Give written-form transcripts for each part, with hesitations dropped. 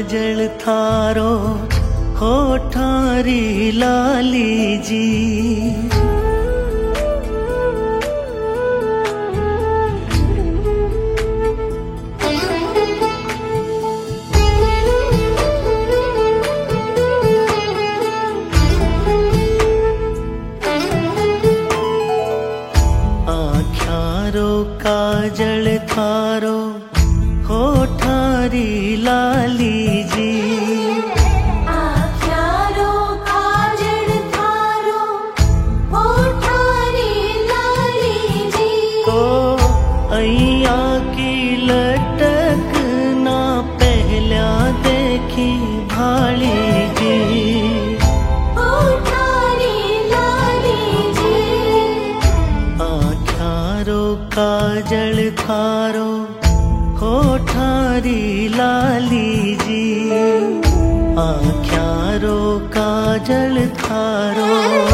काजल थारो होठारी लाली जी। आँख्यारो काजल थारो होठारी लाली जी। आँख्यारो काजल थारो होठारी लाली जी। तो अइया की लटक ना पहल्या देखी भाली जी। होठारी लाली जी। आँख्यारो काजल थारो होठारी लाली जी। आँख्यारो काजल थारो।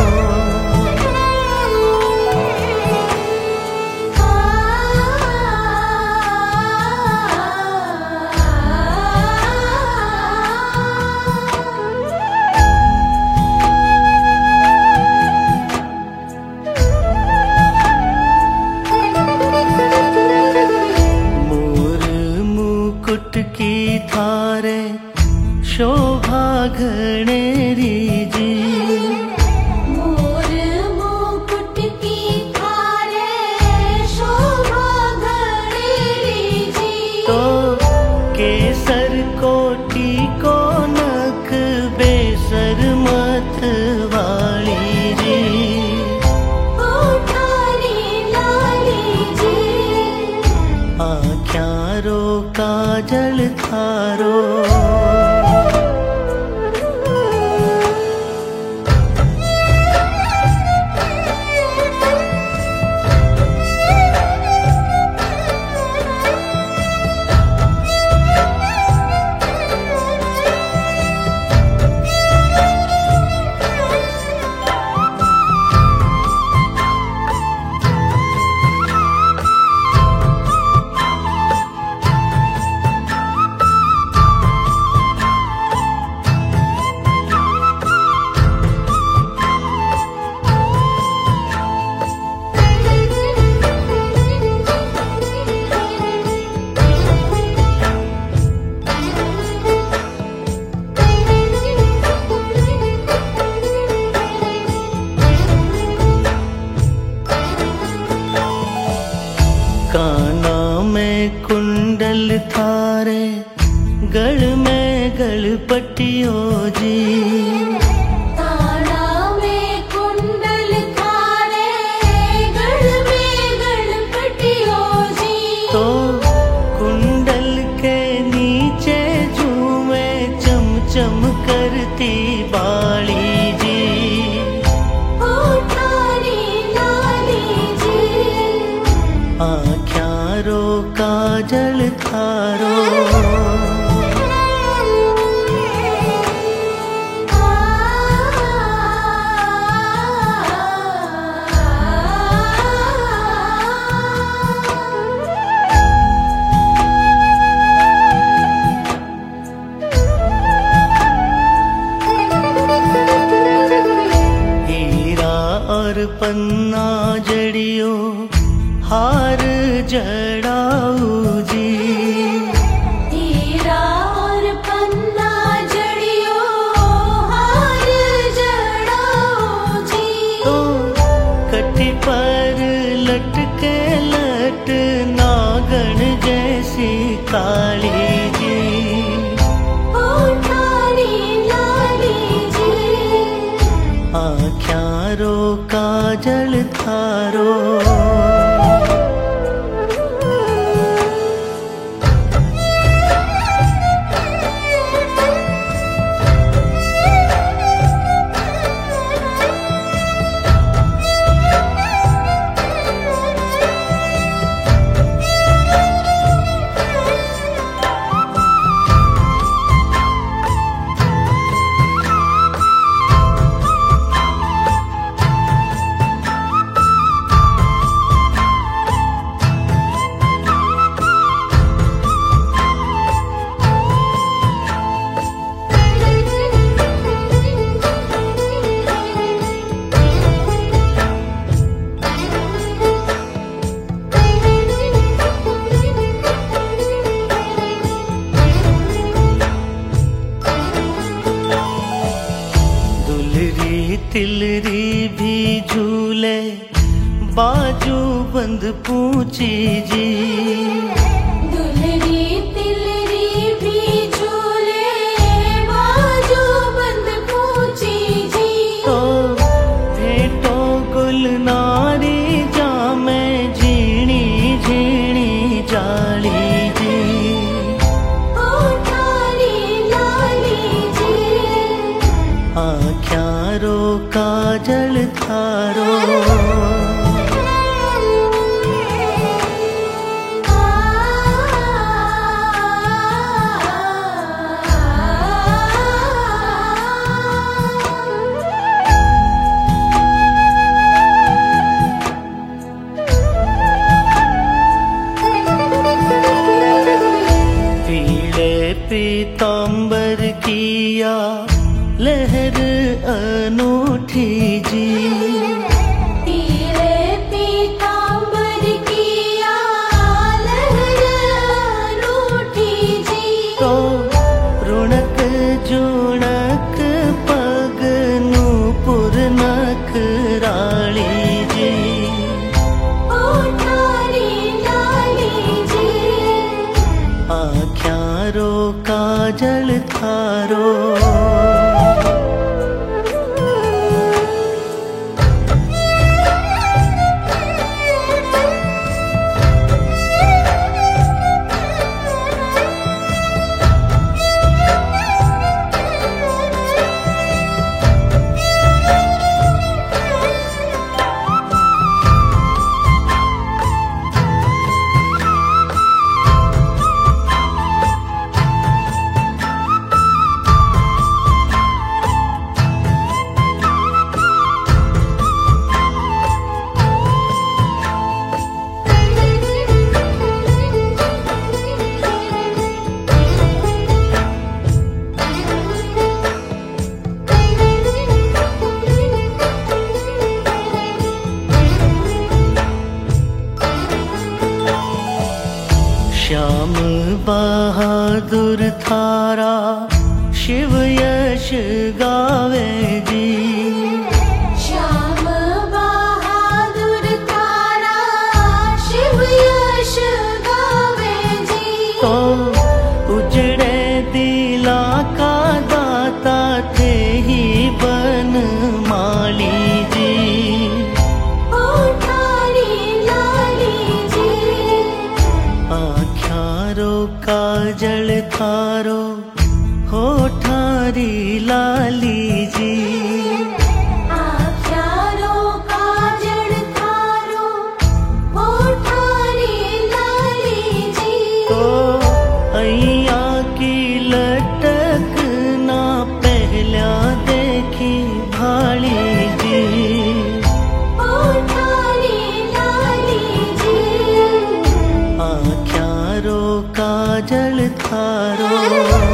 की थारे शोभा घनेरी जी। मोर मुकुट की थारे शोभा घनेरी जी। तो केसर कोटि को नख बेसर मत वाली जी। होठारी लाली जी। आँख्यारो काजल थारो। काना में कुंडल थारे गल में गलपटियो जी। काना में कुंडल थारे गल में गलपटियो जी। तो कुंडल के नीचे झूमे चम चम करती बाली जी। होठारी लाली जी। आँख्यारो काजल थारो। हीरा और पन्ना जड़ियो हार जड़ाऊ जी। हीरा और पन्ना जड़ियो हार जड़ाओ जी। तो कटी पर लटके लट नागन जैसी काली जी। होठारी लाली जी। आँख्यारो काजल थारो। बंद पूछी जी। दुलरी तिलरी भी झूले बाजू बंद पूछी जी। तो भेटो गुलनारी जामे झीणी झीणी जाली जी। ओ ठारी लाली जी। आख्यारो काजल थारो पीले पीतांबर किया लहर अनूठी जी। पीले पीतांबर किया लहर अनूठी जी। तो रुणक जुणक पग नूपुर नख राली जी। ओ ठारी लाली जी। आख्यारो काजल थारो श्याम बहादुर थारा शिव यश गावे जी। श्याम बहादुर थारा शिव यश गावे जी। तो उजड़े दिला का दाता थे ही बन माली जी। ओ ठारी लाली जी। आख्यारो काजल थारो हो ठारी लाली जी। आख्यारो काजल थारो ओ ठारी लाली जी। तो अय्या की लटक ना पहला देखी भाली जी। ओ ठारी लाली जी। आख्यारो काजल थारो